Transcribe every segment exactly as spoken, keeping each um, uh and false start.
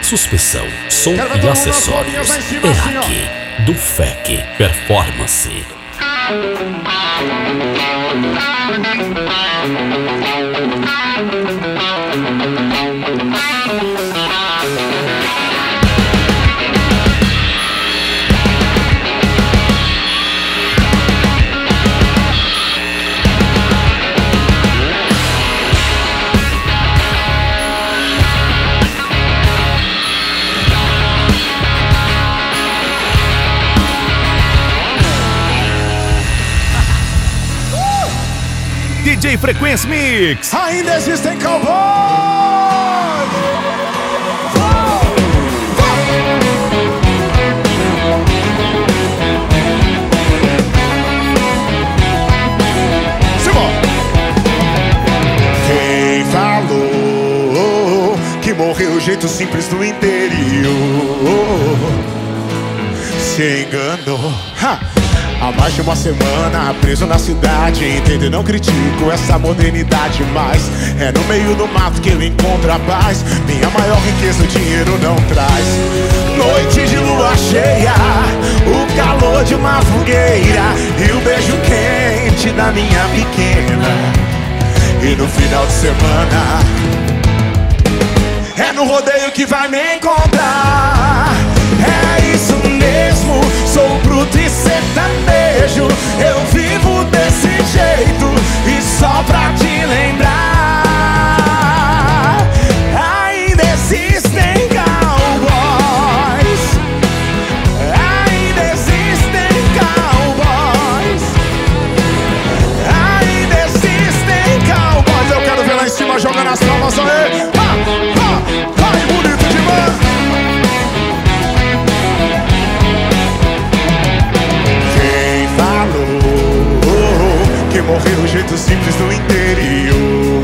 suspensão, som e acessórios. É aqui, do F E C Performance. D J Frequency Mix. Ainda existem cowboys. Simão. Quem falou que morreu o jeito simples do interior se enganou. Ha! Há mais de uma semana preso na cidade. Entendo e não critico essa modernidade, mas é no meio do mato que eu encontro a paz. Minha maior riqueza o dinheiro não traz. Noite de lua cheia, o calor de uma fogueira e o beijo quente da minha pequena. E no final de semana é no rodeio que vai me encontrar. É isso mesmo, sou bruto e sertanejo. Eu vivo desse jeito e só pra te lembrar, ainda existem cowboys. Ainda existem cowboys. Ainda existem cowboys. Eu quero ver lá em cima jogando as palmas. Aê! Ha, ha, ai, bonito demais. Que morreu do jeito simples do interior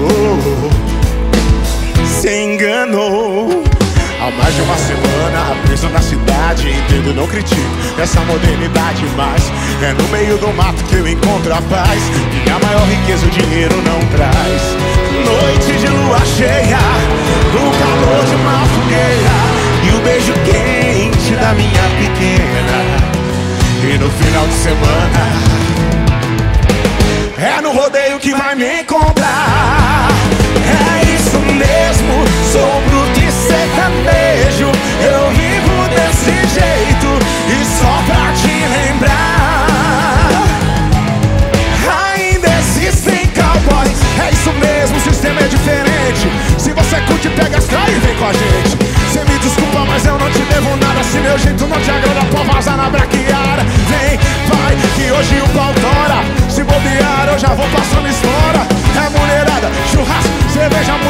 se enganou. Há mais de uma semana preso na cidade. Entendo, não critico essa modernidade, mas é no meio do mato que eu encontro a paz. Minha maior riqueza o dinheiro não traz. Noite de lua cheia, o calor de uma fogueira e o beijo quente da minha pequena. E no final de semana é no rodeio que vai me encontrar. É isso mesmo, sou bruto e sertanejo. Eu vivo desse jeito e só pra te lembrar, ainda existem cowboys. É isso mesmo, o sistema é diferente. Se você curte, pega as caras e vem com a gente. Cê me desculpa, mas eu não te devo nada. Se meu jeito não te agrada, pode vazar na braquiara. Vem, vai, que hoje o pau tora. Se bobear, eu já vou passando história. É mulherada, churrasco, cerveja, mulher.